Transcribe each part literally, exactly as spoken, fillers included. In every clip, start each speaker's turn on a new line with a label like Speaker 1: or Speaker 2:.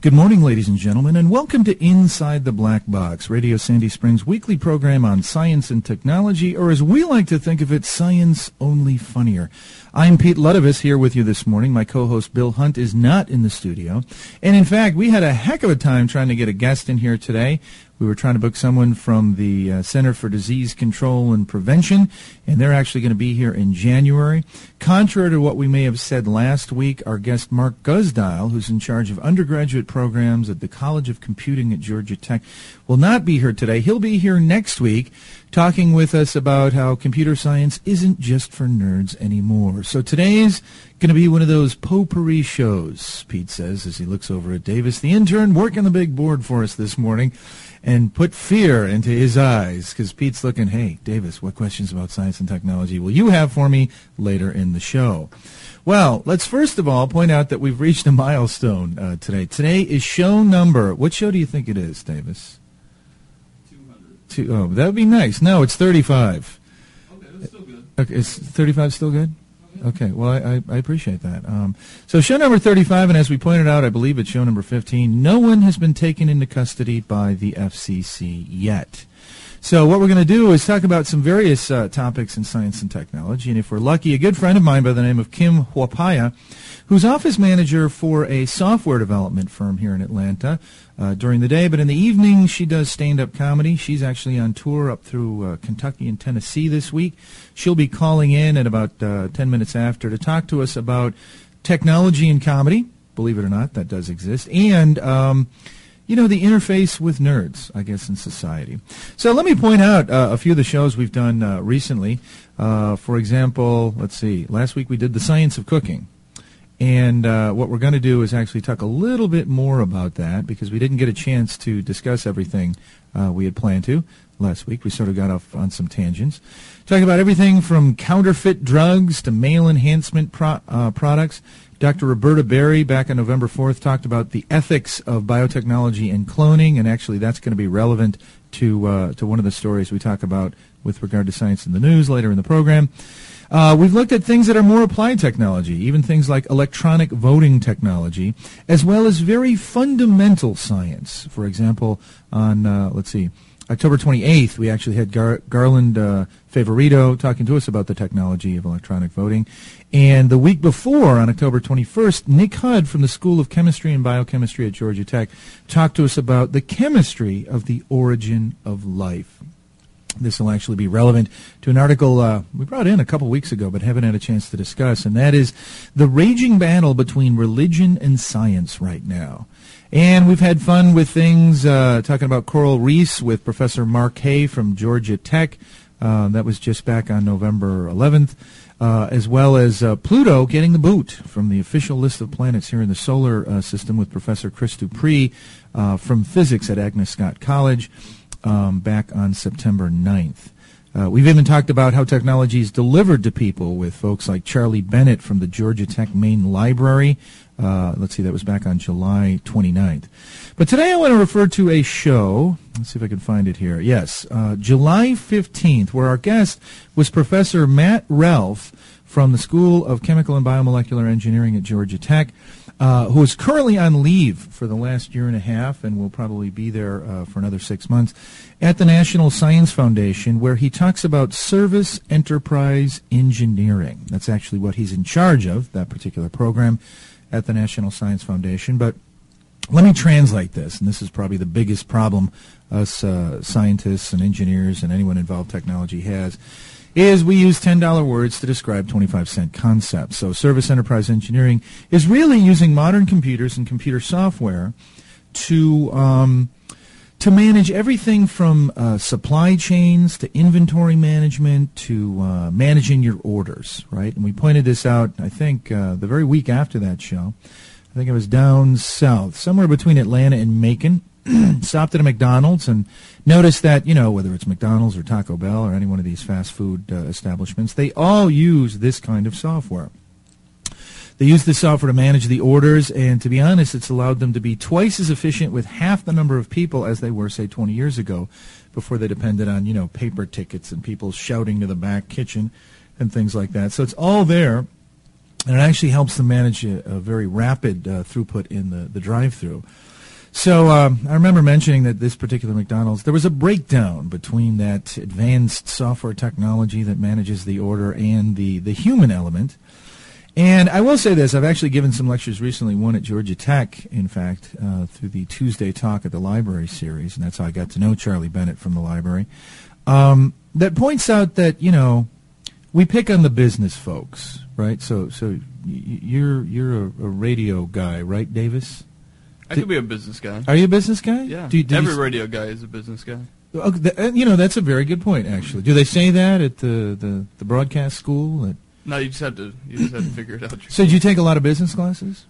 Speaker 1: Good morning, ladies and gentlemen, and welcome to Inside the Black Box, Radio Sandy Springs' weekly program on science and technology, or as we like to think of it, science only funnier. I'm Pete Ludovis here with you this morning. My co-host Bill Hunt is not in the studio. And in fact, we had a heck of a time trying to get a guest in here today. We were trying to book someone from the uh, Center for Disease Control and Prevention, and they're actually going to be here in January. Contrary to what we may have said last week, our guest Mark Guzdial, who's in charge of undergraduate programs at the College of Computing at Georgia Tech, will not be here today. He'll be here next week talking with us about how computer science isn't just for nerds anymore. So today's going to be one of those potpourri shows, Pete says, as he looks over at Davis, the intern, working the big board for us this morning, and put fear into his eyes, because Pete's looking, hey, Davis, what questions about science and technology will you have for me later in the show? Well, let's first of all point out that we've reached a milestone uh, today. Today is show number, what show do you think it is, Davis?
Speaker 2: two hundred.
Speaker 1: Two, oh, that would be nice. No, it's thirty-five.
Speaker 2: Okay, that's still good.
Speaker 1: Okay, is thirty-five still good? Okay, well, I, I, I appreciate that. Um, so show number thirty-five, and as we pointed out, I believe it's show number fifteen, no one has been taken into custody by the F C C yet. So what we're going to do is talk about some various uh, topics in science and technology, and if we're lucky, a good friend of mine by the name of Kim Huapaya, who's office manager for a software development firm here in Atlanta uh, during the day, but in the evening she does stand-up comedy. She's actually on tour up through uh, Kentucky and Tennessee this week. She'll be calling in at about uh, ten minutes after to talk to us about technology and comedy. Believe it or not, that does exist. And um you know, the interface with nerds, I guess, in society. So let me point out uh, a few of the shows we've done uh, recently. Uh, for example, let's see, last week we did the science of cooking. And uh, what we're going to do is actually talk a little bit more about that, because we didn't get a chance to discuss everything uh, we had planned to last week. We sort of got off on some tangents. Talking about everything from counterfeit drugs to male enhancement pro- uh, products. Doctor Roberta Berry, back on November fourth, talked about the ethics of biotechnology and cloning, and actually that's going to be relevant to uh, to one of the stories we talk about with regard to science in the news later in the program. Uh, we've looked at things that are more applied technology, even things like electronic voting technology, as well as very fundamental science. For example, on, uh, let's see, October twenty-eighth, we actually had Gar- Garland uh, Favorito talking to us about the technology of electronic voting. And the week before, on October twenty-first, Nick Hudd from the School of Chemistry and Biochemistry at Georgia Tech talked to us about the chemistry of the origin of life. This will actually be relevant to an article uh, we brought in a couple weeks ago but haven't had a chance to discuss, and that is the raging battle between religion and science right now. And we've had fun with things, uh, talking about coral reefs with Professor Mark Hay from Georgia Tech. Uh, that was just back on November eleventh. Uh, as well as uh, Pluto getting the boot from the official list of planets here in the solar uh, system with Professor Chris Dupree uh, from physics at Agnes Scott College um, back on September ninth. Uh, we've even talked about how technology is delivered to people with folks like Charlie Bennett from the Georgia Tech Main Library. Uh, let's see, that was back on July twenty-ninth. But today I want to refer to a show. Let's see if I can find it here. Yes, uh, July fifteenth, where our guest was Professor Matt Ralph from the School of Chemical and Biomolecular Engineering at Georgia Tech, uh, who is currently on leave for the last year and a half and will probably be there uh, for another six months, at the National Science Foundation, where he talks about service enterprise engineering. That's actually what he's in charge of, that particular program at the National Science Foundation. But let me translate this, and this is probably the biggest problem us uh, scientists and engineers and anyone involved in technology has, is we use ten dollar words to describe twenty-five cent concepts. So service enterprise engineering is really using modern computers and computer software to um, to manage everything from uh, supply chains to inventory management to uh, managing your orders, right? And we pointed this out, I think, uh, the very week after that show. I think it was down south, somewhere between Atlanta and Macon. Stopped at a McDonald's and noticed that, you know, whether it's McDonald's or Taco Bell or any one of these fast food uh, establishments, they all use this kind of software. They use this software to manage the orders, and to be honest, it's allowed them to be twice as efficient with half the number of people as they were, say, twenty years ago, before they depended on, you know, paper tickets and people shouting to the back kitchen and things like that. So it's all there. and it actually helps them manage a, a very rapid uh, throughput in the, the drive-through. So um, I remember mentioning that this particular McDonald's, there was a breakdown between that advanced software technology that manages the order and the, the human element. And I will say this, I've actually given some lectures recently, one at Georgia Tech, in fact, uh, through the Tuesday Talk at the Library series, and that's how I got to know Charlie Bennett from the library, um, that points out that, you know, we pick on the business folks, right? So so y- you're you're a, a radio guy, right, Davis?
Speaker 2: I could be a business guy.
Speaker 1: Are you a business guy?
Speaker 2: Yeah.
Speaker 1: Do, do
Speaker 2: Every
Speaker 1: you,
Speaker 2: radio guy is a business guy.
Speaker 1: okay, th- you know, that's a very good point, actually. Do they say that at the, the, the broadcast school? At,
Speaker 2: No, you just have to you just have to figure it out.
Speaker 1: so did you take a lot of business classes?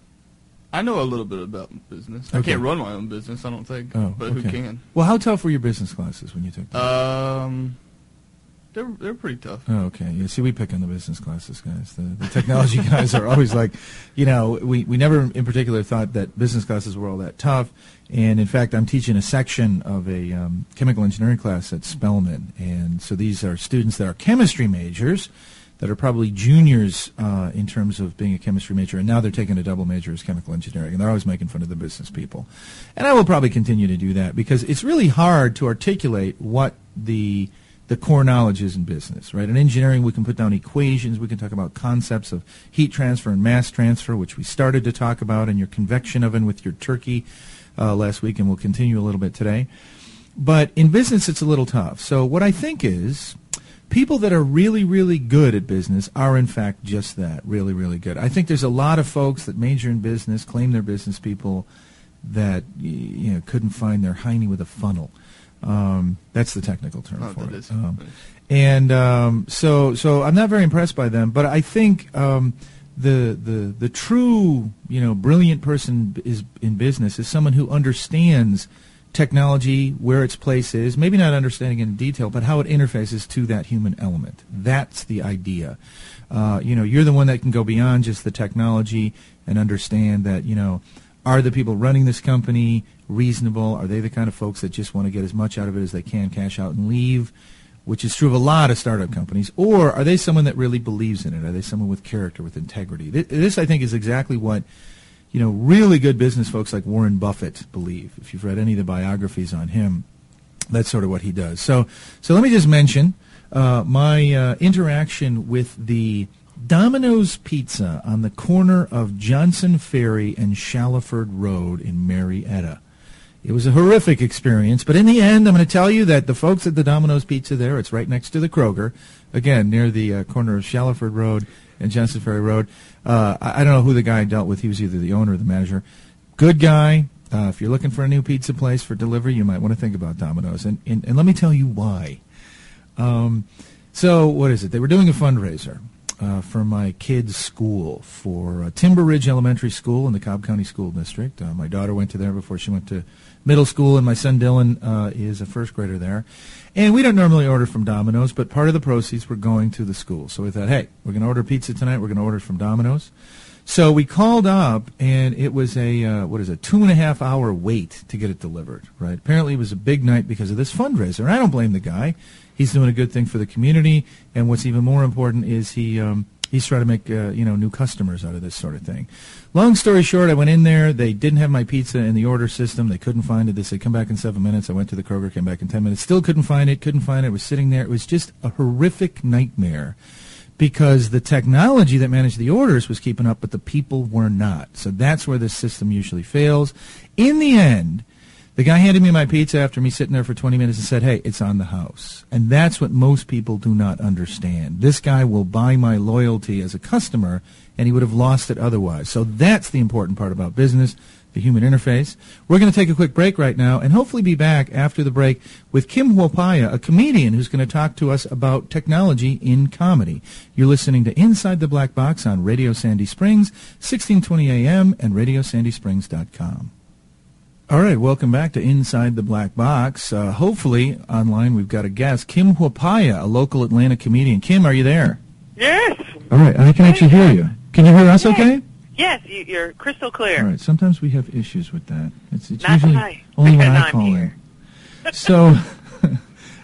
Speaker 2: I know a little bit about business. I
Speaker 1: Okay.
Speaker 2: can't run my own business, I don't think.
Speaker 1: Oh,
Speaker 2: but
Speaker 1: okay.
Speaker 2: who can?
Speaker 1: Well, how tough were your business classes when you took them?
Speaker 2: Um, they're they're pretty tough.
Speaker 1: Oh, okay. Yeah, see, we pick on the business classes, guys. The, the technology guys are always like, you know, we, we never in particular thought that business classes were all that tough. And, in fact, I'm teaching a section of a um, chemical engineering class at Spelman. And so these are students that are chemistry majors that are probably juniors uh, in terms of being a chemistry major, and now they're taking a double major as chemical engineering, and they're always making fun of the business people. And I will probably continue to do that because it's really hard to articulate what the the core knowledge is in business, right? In engineering, we can put down equations, we can talk about concepts of heat transfer and mass transfer, which we started to talk about in your convection oven with your turkey uh, last week, and we'll continue a little bit today. But in business, it's a little tough. So what I think is, people that are really, really good at business are, in fact, just that, really, really good. I think there's a lot of folks that major in business, claim they're business people, that you know couldn't find their hiney with a funnel. Um, that's the technical term
Speaker 2: Oh,
Speaker 1: for
Speaker 2: that
Speaker 1: it.
Speaker 2: is.
Speaker 1: Um, and um, so, so I'm not very impressed by them. But I think um, the the the true, you know, brilliant person is in business is someone who understands technology, where its place is, maybe not understanding it in detail, but how it interfaces to that human element. That's the idea. Uh, you know, you're the one that can go beyond just the technology and understand that, you know, are the people running this company reasonable? Are they the kind of folks that just want to get as much out of it as they can, cash out and leave, which is true of a lot of startup companies? Or are they someone that really believes in it? Are they someone with character, with integrity? This, this I think, is exactly what you know, really good business folks like Warren Buffett believe. If you've read any of the biographies on him, that's sort of what he does. So, so let me just mention uh, my uh, interaction with the Domino's Pizza on the corner of Johnson Ferry and Shallowford Road in Marietta. It was a horrific experience, but in the end, I'm going to tell you that the folks at the Domino's Pizza there, it's right next to the Kroger, again, near the uh, corner of Shallowford Road and Johnson Ferry Road. Uh, I, I don't know who the guy I dealt with. He was either the owner or the manager. Good guy. Uh, if you're looking for a new pizza place for delivery, you might want to think about Domino's. And, and, and let me tell you why. Um, so, what is it? They were doing a fundraiser uh, for my kids' school, for uh, Timber Ridge Elementary School in the Cobb County School District. Uh, my daughter went to there before she went to middle school, and my son Dylan uh, is a first grader there. And we don't normally order from Domino's, but part of the proceeds were going to the school. So we thought, hey, we're going to order pizza tonight. We're going to order it from Domino's. So we called up, and it was a, uh, what is it, two and a half hour wait to get it delivered, right? Apparently it was a big night because of this fundraiser. And I don't blame the guy. He's doing a good thing for the community. And what's even more important is he um, he's trying to make, uh, you know, new customers out of this sort of thing. Long story short, I went in there. They didn't have my pizza in the order system. They couldn't find it. They said, come back in seven minutes. I went to the Kroger, came back in ten minutes. Still couldn't find it, couldn't find it. It was sitting there. It was just a horrific nightmare because the technology that managed the orders was keeping up, but the people were not. So that's where this system usually fails. In the end, the guy handed me my pizza after me sitting there for twenty minutes and said, hey, it's on the house. And that's what most people do not understand. This guy will buy my loyalty as a customer, and he would have lost it otherwise. So that's the important part about business, the human interface. We're going to take a quick break right now and hopefully be back after the break with Kim Huopaya, a comedian who's going to talk to us about technology in comedy. You're listening to Inside the Black Box on Radio Sandy Springs, sixteen twenty A M and radio sandy springs dot com. All right, welcome back to Inside the Black Box. Uh, hopefully, online we've got a guest, Kim Huopaya, a local Atlanta comedian. Kim, are you there?
Speaker 3: Yes.
Speaker 1: All right, I can actually hear you. Can you hear us
Speaker 3: Yes.
Speaker 1: okay?
Speaker 3: Yes, you, you're crystal clear.
Speaker 1: All right, sometimes we have issues with that. It's, it's
Speaker 3: Not
Speaker 1: usually
Speaker 3: tonight,
Speaker 1: only when
Speaker 3: because
Speaker 1: I
Speaker 3: I'm
Speaker 1: call
Speaker 3: here.
Speaker 1: in. So,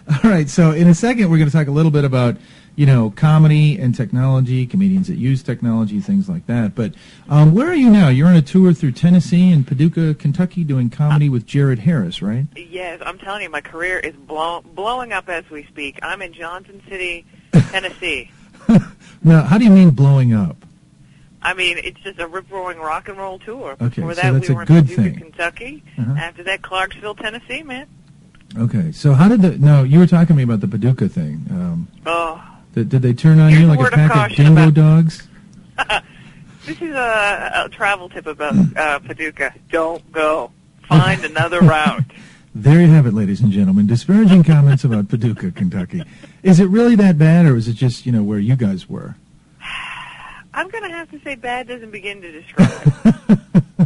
Speaker 1: All right, so in a second, we're going to talk a little bit about, you know, comedy and technology, comedians that use technology, things like that. But um, where are you now? You're on a tour through Tennessee and Paducah, Kentucky, doing comedy with Jared Harris, right?
Speaker 3: Yes, I'm telling you, my career is blow- blowing up as we speak. I'm in Johnson City, Tennessee.
Speaker 1: Now, how do you mean blowing up?
Speaker 3: I mean, it's just a rip-roaring rock and roll tour.
Speaker 1: Okay,
Speaker 3: Before
Speaker 1: so
Speaker 3: that,
Speaker 1: that's
Speaker 3: we
Speaker 1: a
Speaker 3: were
Speaker 1: good
Speaker 3: in Paducah,
Speaker 1: thing.
Speaker 3: Kentucky.
Speaker 1: Uh-huh.
Speaker 3: After that, Clarksville, Tennessee, man.
Speaker 1: Okay, so how did the... No, you were talking to me about the Paducah thing. Um,
Speaker 3: Oh,
Speaker 1: did, did they turn on
Speaker 3: Here's
Speaker 1: you
Speaker 3: a
Speaker 1: like a
Speaker 3: word of
Speaker 1: pack of
Speaker 3: caution
Speaker 1: dingo
Speaker 3: about-
Speaker 1: dogs?
Speaker 3: this is a, a travel tip about uh, Paducah. Don't go. Find another route.
Speaker 1: There you have it, ladies and gentlemen. Disparaging comments about Paducah, Kentucky. Is it really that bad, or is it just, you know, where you guys were?
Speaker 3: I'm going to have to say bad doesn't begin to describe.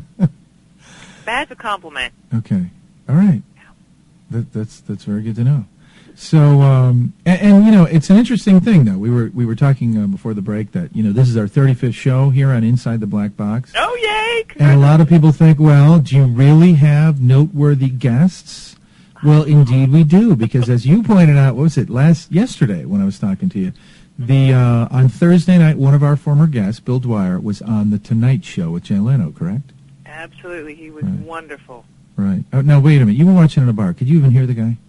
Speaker 3: Bad's a compliment.
Speaker 1: Okay. All right. That, that's that's very good to know. So, um, and, and you know, it's an interesting thing, though. We were we were talking uh, before the break that, you know, this is our thirty-fifth show here on Inside the Black Box.
Speaker 3: Oh, yay!
Speaker 1: And a lot of people think, well, do you really have noteworthy guests? Well, indeed we do, because as you pointed out, what was it, last yesterday when I was talking to you, the uh, on Thursday night, one of our former guests, Bill Dwyer, was on The Tonight Show with Jay Leno, correct?
Speaker 3: Absolutely. He was
Speaker 1: Right.
Speaker 3: wonderful.
Speaker 1: Right. Oh, now, wait a minute. You were watching in a bar. Could you even hear the guy?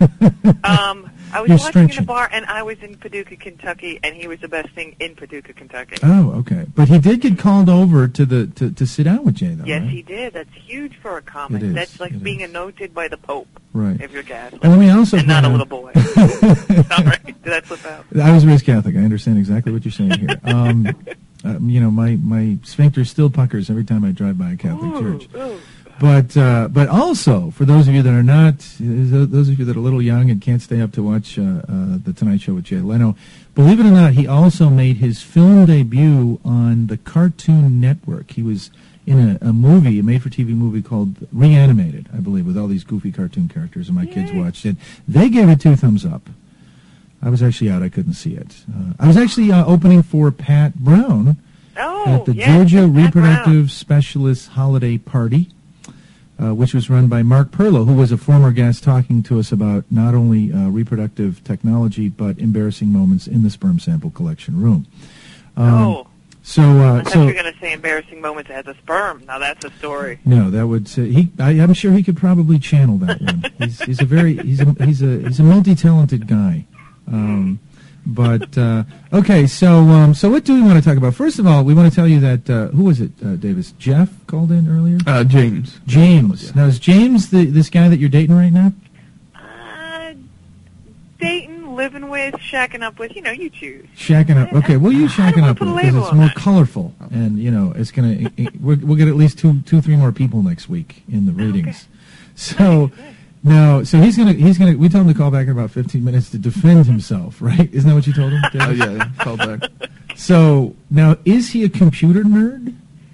Speaker 3: Um, I was
Speaker 1: You're
Speaker 3: watching
Speaker 1: stretching.
Speaker 3: in a bar, and I was in Paducah, Kentucky, and he was the best thing in Paducah, Kentucky.
Speaker 1: Oh, okay. But he did get called over to the to, to sit down with Jay, though,
Speaker 3: yes,
Speaker 1: right?
Speaker 3: he did. That's huge for a comic.
Speaker 1: It is.
Speaker 3: That's like
Speaker 1: It
Speaker 3: being
Speaker 1: is.
Speaker 3: anointed by the Pope,
Speaker 1: Right.
Speaker 3: if you're Catholic.
Speaker 1: And let me also
Speaker 3: and not a
Speaker 1: point
Speaker 3: little
Speaker 1: out-
Speaker 3: boy. Sorry, did that slip out?
Speaker 1: I was raised Catholic. I understand exactly what you're saying here. Um, um, you know, my, my sphincter still puckers every time I drive by a Catholic
Speaker 3: Ooh,
Speaker 1: church.
Speaker 3: ooh.
Speaker 1: But uh, but also, for those of you that are not, those of you that are a little young and can't stay up to watch uh, uh, The Tonight Show with Jay Leno, believe it or not, he also made his film debut on the Cartoon Network. He was in a, a movie, a made-for-T V movie called Reanimated, I believe, with all these goofy cartoon characters, and my kids
Speaker 3: Yay.
Speaker 1: watched it. They gave it two thumbs up. I was actually out. I couldn't see it. Uh, I was actually uh, opening for Pat Brown
Speaker 3: Oh,
Speaker 1: at the
Speaker 3: yes,
Speaker 1: Georgia
Speaker 3: Pat
Speaker 1: Reproductive
Speaker 3: Brown.
Speaker 1: Specialist Holiday Party, uh, which was run by Mark Perlow, who was a former guest talking to us about not only uh, reproductive technology, but embarrassing moments in the sperm sample collection room. Um,
Speaker 3: Oh,
Speaker 1: So, uh,
Speaker 3: I thought
Speaker 1: so
Speaker 3: you were going to say embarrassing moments as a sperm. Now that's a story.
Speaker 1: no, that would say he. I, I'm sure he could probably channel that one. He's, he's a very he's a he's a he's a multi-talented guy. Um, but uh, okay, so um, so what do we want to talk about? First of all, we want to tell you that uh, who was it, uh, Davis? Jeff called in earlier.
Speaker 2: Uh, James.
Speaker 1: James.
Speaker 2: Yeah.
Speaker 1: Now is James the this guy that you're dating right now?
Speaker 3: Uh, dating, living with, shacking up with, you know, you choose.
Speaker 1: Shacking up. Okay, we'll use
Speaker 3: I don't
Speaker 1: shacking
Speaker 3: wanna
Speaker 1: up
Speaker 3: put a
Speaker 1: with it because
Speaker 3: label
Speaker 1: it's
Speaker 3: on
Speaker 1: more
Speaker 3: that.
Speaker 1: colorful, and you know it's gonna. It, it, we'll, we'll get at least two, two, three more people next week in the ratings. So.
Speaker 3: Nice.
Speaker 1: No, so he's gonna he's gonna. We told him to call back in about fifteen minutes to defend himself, right? Isn't that what you told him?
Speaker 2: Oh,
Speaker 1: David?
Speaker 2: yeah, call back.
Speaker 1: So now, is he a computer nerd?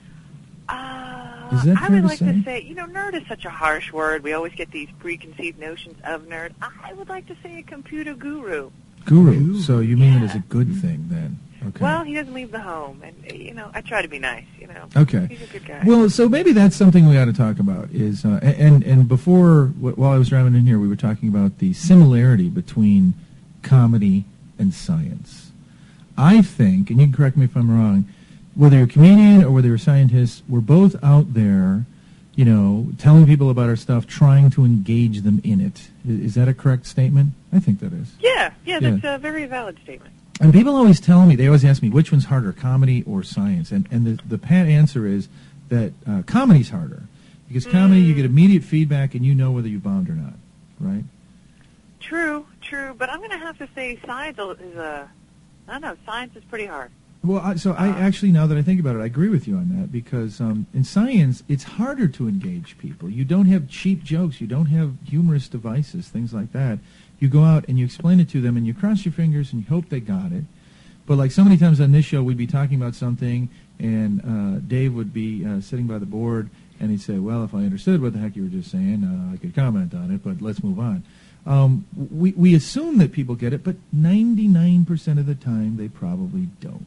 Speaker 3: Uh,
Speaker 1: Is that
Speaker 3: I
Speaker 1: fair
Speaker 3: would
Speaker 1: to
Speaker 3: like
Speaker 1: say?
Speaker 3: to say, you know, nerd is such a harsh word. We always get these preconceived notions of nerd. I would like to say a computer guru.
Speaker 1: Guru. So you mean it as a good thing then? Okay.
Speaker 3: Well, he doesn't leave the home, and you know, I try to be nice. You know,
Speaker 1: Okay.
Speaker 3: he's a good guy.
Speaker 1: Well, so maybe that's something we ought to talk about. Is uh, and and before wh- while I was driving in here, we were talking about the similarity between comedy and science. I think, and you can correct me if I'm wrong, whether you're a comedian or whether you're a scientist, we're both out there, you know, telling people about our stuff, trying to engage them in it. Is, is that a correct statement? I think that is.
Speaker 3: yeah, yeah,
Speaker 1: Yeah.
Speaker 3: that's a very valid statement.
Speaker 1: And people always tell me, they always ask me, which one's harder, comedy or science? And and the, the pat answer is that uh, comedy's harder. Because comedy, you get immediate feedback and you know whether you bombed or not, right?
Speaker 3: True, true, but I'm going to have to say science is a, I don't know, science is pretty hard.
Speaker 1: Well, I, so I
Speaker 3: Uh,
Speaker 1: actually, now that I think about it, I agree with you on that. Because um, in science, it's harder to engage people. You don't have cheap jokes. You don't have humorous devices, things like that. You go out and you explain it to them and you cross your fingers and you hope they got it. But like so many times on this show, we'd be talking about something and uh, Dave would be uh, sitting by the board and he'd say, well, if I understood what the heck you were just saying, uh, I could comment on it, but let's move on. Um, we, we assume that people get it, but ninety-nine percent of the time they probably don't.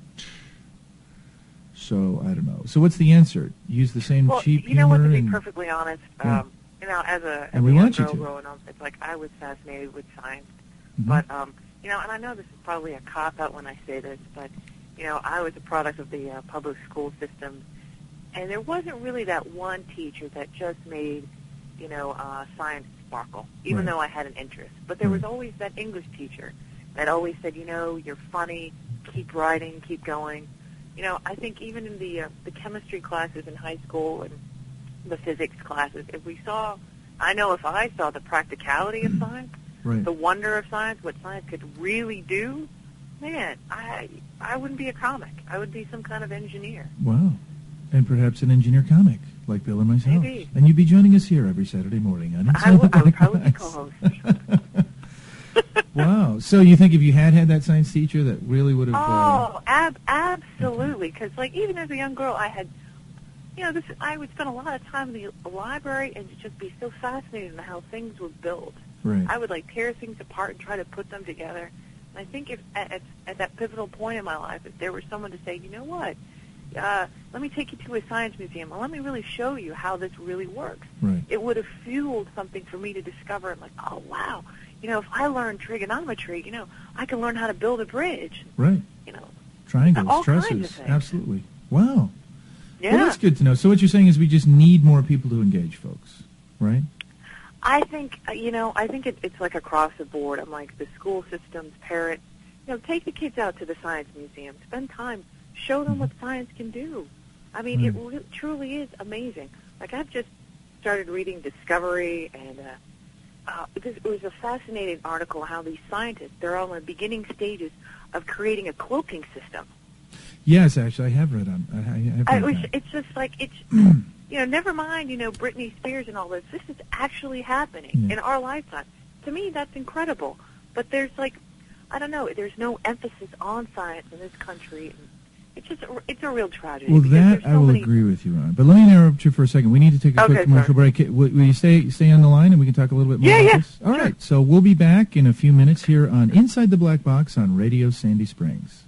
Speaker 1: So, I don't know. So what's the answer? Use the same
Speaker 3: Well,
Speaker 1: cheap
Speaker 3: you know what,
Speaker 1: humor?
Speaker 3: to be
Speaker 1: and,
Speaker 3: perfectly honest,
Speaker 1: Yeah.
Speaker 3: um, you know, as a, as
Speaker 1: And
Speaker 3: a
Speaker 1: we
Speaker 3: young
Speaker 1: want you
Speaker 3: girl
Speaker 1: to.
Speaker 3: growing up, it's like I was fascinated with science.
Speaker 1: Mm-hmm.
Speaker 3: But, um, you know, and I know this is probably a cop-out when I say this, but, you know, I was a product of the uh, public school system, and there wasn't really that one teacher that just made, you know, uh, science sparkle, even
Speaker 1: Right.
Speaker 3: though I had an interest. But there was
Speaker 1: Right.
Speaker 3: always that English teacher that always said, you know, you're funny, keep writing, keep going. You know, I think even in the uh, the chemistry classes in high school and the physics classes, if we saw, I know if I saw the practicality of science,
Speaker 1: Right.
Speaker 3: the wonder of science, what science could really do, man, I I wouldn't be a comic. I would be some kind of engineer.
Speaker 1: Wow. And perhaps an engineer comic, like Bill and myself.
Speaker 3: Maybe.
Speaker 1: And you'd be joining us here every Saturday morning. On
Speaker 3: I
Speaker 1: Inside
Speaker 3: would,
Speaker 1: the
Speaker 3: I would
Speaker 1: Black
Speaker 3: probably be
Speaker 1: Box.
Speaker 3: co-host.
Speaker 1: Wow. So you think if you had had that science teacher, that really would have... Uh,
Speaker 3: Oh, ab- absolutely. Because, like, even as a young girl, I had, you know, this. I would spend a lot of time in the library and just be so fascinated in how things were built.
Speaker 1: right.
Speaker 3: I would, like, tear things apart and try to put them together. And I think if at, at, at that pivotal point in my life, if there was someone to say, you know what, uh, let me take you to a science museum, and let me really show you how this really works,
Speaker 1: Right.
Speaker 3: it would have fueled something for me to discover. Like, oh, wow. You know, if I learn trigonometry, you know, I can learn how to build a bridge.
Speaker 1: Right.
Speaker 3: You know,
Speaker 1: Triangles,
Speaker 3: all kinds of
Speaker 1: trusses.
Speaker 3: things.
Speaker 1: Absolutely. Wow.
Speaker 3: yeah.
Speaker 1: Well, that's good to know. So what you're saying is we just need more people to engage folks, right?
Speaker 3: I think, uh, you know, I think it, it's like across the board. I'm like the school systems, parents, you know, take the kids out to the science museum, spend time, show them what science can do. I mean, it
Speaker 1: Right.
Speaker 3: re- truly is amazing. Like, I've just started reading Discovery, and uh, uh, this, it was a fascinating article how these scientists, they're all in the beginning stages of creating a cloaking system.
Speaker 1: Yes, actually, I have read on. I, I have
Speaker 3: I,
Speaker 1: read
Speaker 3: it was,
Speaker 1: that.
Speaker 3: it's just like, it's, you know, never mind, you know, Britney Spears and all this. This is actually happening
Speaker 1: Yeah.
Speaker 3: in our lifetime. To me, that's incredible. But there's like, I don't know, there's no emphasis on science in this country. And it's just, a, it's a real tragedy.
Speaker 1: Well,
Speaker 3: because
Speaker 1: that
Speaker 3: there's so
Speaker 1: I will
Speaker 3: many,
Speaker 1: agree with you on. But let me interrupt you for a second. We need to take a
Speaker 3: Okay,
Speaker 1: quick commercial
Speaker 3: sorry.
Speaker 1: break. Will, will you stay stay on the line and we can talk a little bit more
Speaker 3: Yeah,
Speaker 1: about
Speaker 3: yeah,
Speaker 1: this? All
Speaker 3: sure.
Speaker 1: right. So we'll be back in a few minutes here on Inside the Black Box on Radio Sandy Springs.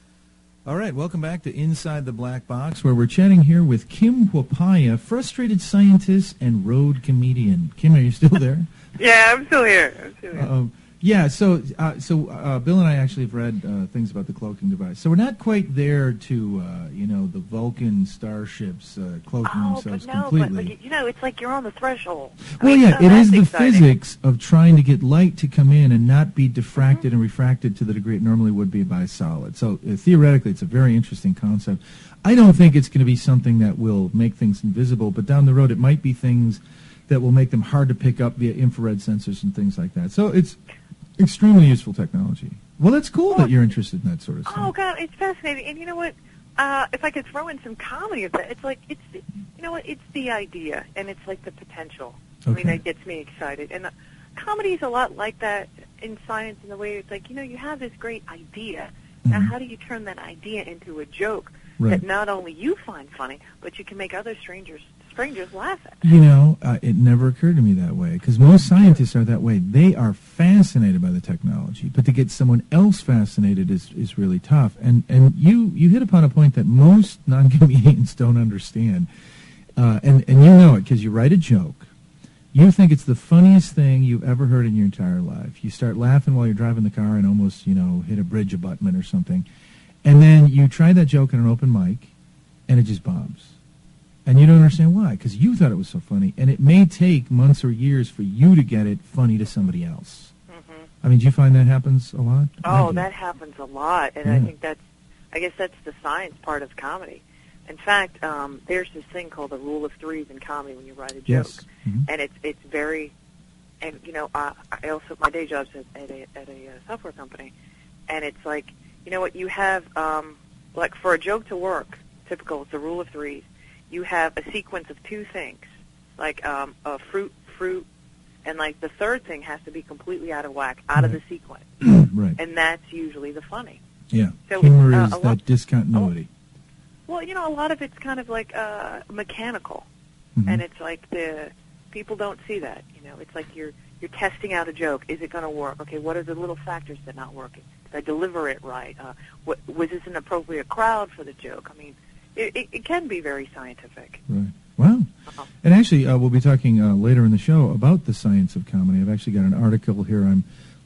Speaker 1: All right, welcome back to Inside the Black Box, where we're chatting here with Kim Wapaya, frustrated scientist and road comedian. Kim, are you still there?
Speaker 3: Yeah, I'm still here. I'm still here.
Speaker 1: Um, yeah, so uh, so uh, Bill and I actually have read uh, things about the cloaking device. So we're not quite there to, uh, you know, the Vulcan starships uh, cloaking
Speaker 3: Oh,
Speaker 1: themselves
Speaker 3: but no,
Speaker 1: completely.
Speaker 3: but like, you know, it's like you're on the threshold. I
Speaker 1: Well,
Speaker 3: mean,
Speaker 1: yeah,
Speaker 3: so
Speaker 1: it is
Speaker 3: that's
Speaker 1: the
Speaker 3: exciting.
Speaker 1: physics of trying to get light to come in and not be diffracted and refracted to the degree it normally would be by a solid. So uh, theoretically, it's a very interesting concept. I don't think it's going to be something that will make things invisible, but down the road, it might be things that will make them hard to pick up via infrared sensors and things like that. So it's extremely useful technology. Well, it's cool that you're interested in that sort of stuff.
Speaker 3: Oh God, it's fascinating. And you know what? Uh, if I could throw in some comedy of that, it's like it's the, you know what? It's the idea, and it's like the potential. I mean,
Speaker 1: Okay.
Speaker 3: that gets me excited. And uh, comedy is a lot like that in science, in the way it's like, you know, you have this great idea. Now,
Speaker 1: Mhm.
Speaker 3: how do you turn that idea into a joke
Speaker 1: Right.
Speaker 3: that not only you find funny, but you can make other strangers strangers laugh at?
Speaker 1: You know, uh, it never occurred to me that way, because most scientists are that way. They are fascinated by the technology, but to get someone else fascinated is, is really tough. And and you, you hit upon a point that most non-comedians don't understand. Uh, and, and you know it, because you write a joke. You think it's the funniest thing you've ever heard in your entire life. You start laughing while you're driving the car and almost, you know, hit a bridge abutment or something. And then you try that joke in an open mic, and it just bombs. And you don't understand why, because you thought it was so funny. And it may take months or years for you to get it funny to somebody else.
Speaker 3: Mm-hmm.
Speaker 1: I mean, do you find that happens a lot? I
Speaker 3: Oh,
Speaker 1: do.
Speaker 3: that happens a lot, and I
Speaker 1: Yeah.
Speaker 3: think that's, I guess that's the science part of comedy. In fact, um, there's this thing called the rule of threes in comedy when you write a joke,
Speaker 1: Yes. Mhm.
Speaker 3: and it's it's very, and you know, uh, I also my day job's at, at a at a uh, software company, and it's like, you know what, you have um, like for a joke to work, typical, it's the rule of threes. You have a sequence of two things, like um, a fruit, fruit, and like the third thing has to be completely out of whack, out of the
Speaker 1: Right.
Speaker 3: sequence.
Speaker 1: Right.
Speaker 3: And that's usually the funny.
Speaker 1: Yeah.
Speaker 3: So,
Speaker 1: Humor
Speaker 3: uh,
Speaker 1: is
Speaker 3: a lot-
Speaker 1: that discontinuity.
Speaker 3: Well, you know, a lot of it's kind of like uh, mechanical,
Speaker 1: Mhm.
Speaker 3: and it's like the people don't see that. You know, it's like you're you're testing out a joke. Is it going to work? Okay, what are the little factors that are not working? Did I deliver it right? Uh, what, was this an appropriate crowd for the joke? I mean, it, it, it can be very scientific.
Speaker 1: Right. Wow.
Speaker 3: Uh-huh.
Speaker 1: And actually, uh, we'll be talking uh, later in the show about the science of comedy. I've actually got an article here I'm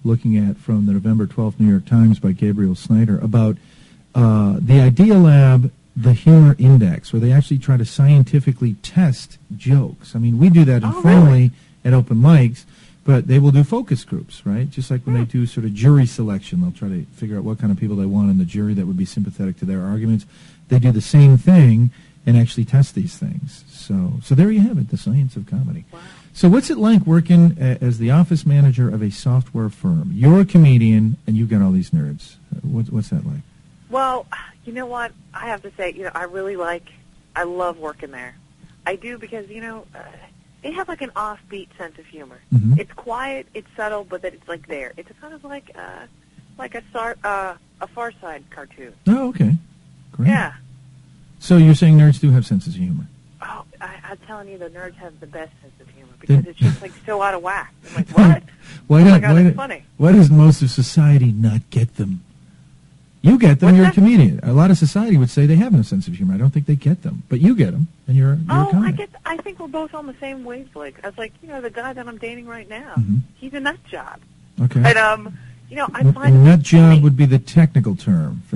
Speaker 1: looking at from the November twelfth New York Times by Gabriel Snyder about uh, the Idea Lab, the Humor Index, where they actually try to scientifically test jokes. I mean, we do that
Speaker 3: Oh,
Speaker 1: informally
Speaker 3: really?
Speaker 1: at open mics, but they will do focus groups, right? Just like when
Speaker 3: Hmm.
Speaker 1: they do sort of jury selection, they'll try to figure out what kind of people they want in the jury that would be sympathetic to their arguments. They do the same thing and actually test these things. So, so there you have it, the science of comedy.
Speaker 3: Wow.
Speaker 1: So what's it like working a, as the office manager of a software firm? You're a comedian, and you've got all these nerds. What, what's that like?
Speaker 3: Well, you know what? I have to say, you know, I really like, I love working there. I do because, you know, uh, they have like an offbeat sense of humor.
Speaker 1: Mhm.
Speaker 3: It's quiet, it's subtle, but that it's like there. It's kind of like, uh, like a Sar, uh, a Far Side cartoon.
Speaker 1: Oh, okay. Great.
Speaker 3: Yeah.
Speaker 1: So you're saying nerds do have senses of humor?
Speaker 3: Oh, I, I'm telling you, the nerds have the best sense of humor
Speaker 1: They-
Speaker 3: because it's just like so out of whack. I'm like, what?
Speaker 1: Why
Speaker 3: Oh my
Speaker 1: not?
Speaker 3: God,
Speaker 1: why,
Speaker 3: that's
Speaker 1: do-
Speaker 3: funny.
Speaker 1: why does most of society not get them? You get them.
Speaker 3: What's
Speaker 1: you're
Speaker 3: that?
Speaker 1: a comedian. A lot of society would say they have no sense of humor. I don't think they get them, but you get them, and you're, you're a
Speaker 3: Oh,
Speaker 1: comic.
Speaker 3: I get. I think we're both on the same wavelength. I was like, you know, the guy that I'm dating right now,
Speaker 1: Mhm.
Speaker 3: he's a nut job.
Speaker 1: Okay.
Speaker 3: But um, you know, I
Speaker 1: N-
Speaker 3: find
Speaker 1: nut
Speaker 3: it
Speaker 1: job
Speaker 3: funny.
Speaker 1: would be the technical term for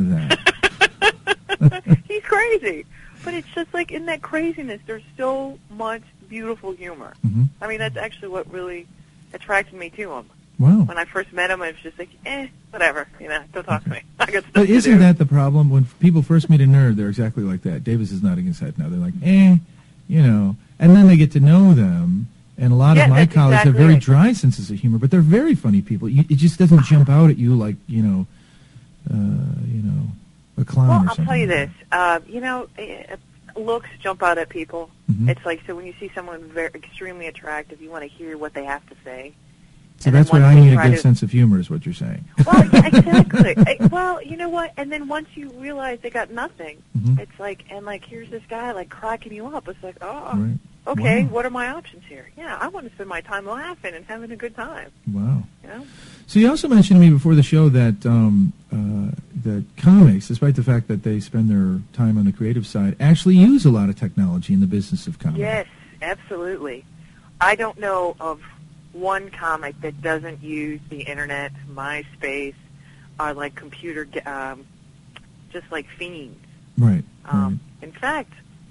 Speaker 1: that.
Speaker 3: He's crazy, but it's just like in that craziness, there's so much beautiful humor.
Speaker 1: hmm
Speaker 3: I mean, that's actually what really attracted me to him.
Speaker 1: Wow.
Speaker 3: When I first met him, I was just like, eh, whatever, you know, don't talk to me. I got stuff
Speaker 1: But
Speaker 3: to
Speaker 1: isn't
Speaker 3: do.
Speaker 1: that the problem? When people first meet a nerd, they're exactly like that. Davis is nodding his head now. They're like, eh, you know. And then they get to know them, and a lot
Speaker 3: Yeah,
Speaker 1: of my
Speaker 3: that's
Speaker 1: colleagues have
Speaker 3: exactly
Speaker 1: very
Speaker 3: it.
Speaker 1: dry senses of humor, but they're very funny people. You, it just doesn't jump out at you like, you know, uh, you know, a clown
Speaker 3: Well,
Speaker 1: or
Speaker 3: I'll
Speaker 1: something.
Speaker 3: tell you
Speaker 1: like
Speaker 3: this. Uh, you know, eh, looks jump out at people.
Speaker 1: Mhm.
Speaker 3: It's like, so when you see someone very extremely attractive, you want to hear what they have to say.
Speaker 1: that. So
Speaker 3: and then
Speaker 1: that's why
Speaker 3: once
Speaker 1: I
Speaker 3: they
Speaker 1: need a
Speaker 3: try
Speaker 1: good
Speaker 3: to-
Speaker 1: sense of humor is what you're saying.
Speaker 3: Well, yeah, exactly. Eh, well, you know what? And then once you realize they got nothing,
Speaker 1: Mhm.
Speaker 3: it's like, and like, here's this guy like cracking you up. It's like, oh,
Speaker 1: Right.
Speaker 3: okay,
Speaker 1: Wow.
Speaker 3: what are my options here? Yeah, I want to spend my time laughing and having a good time.
Speaker 1: Wow.
Speaker 3: You know?
Speaker 1: So you also mentioned to me before the show that um, uh, that comics, despite the fact that they spend their time on the creative side, actually use a lot of technology in the business of comedy.
Speaker 3: Yes, absolutely. I don't know of one comic that doesn't use the internet, MySpace, or like computer, ga- um, just like fiends.
Speaker 1: Right.
Speaker 3: Um, In fact,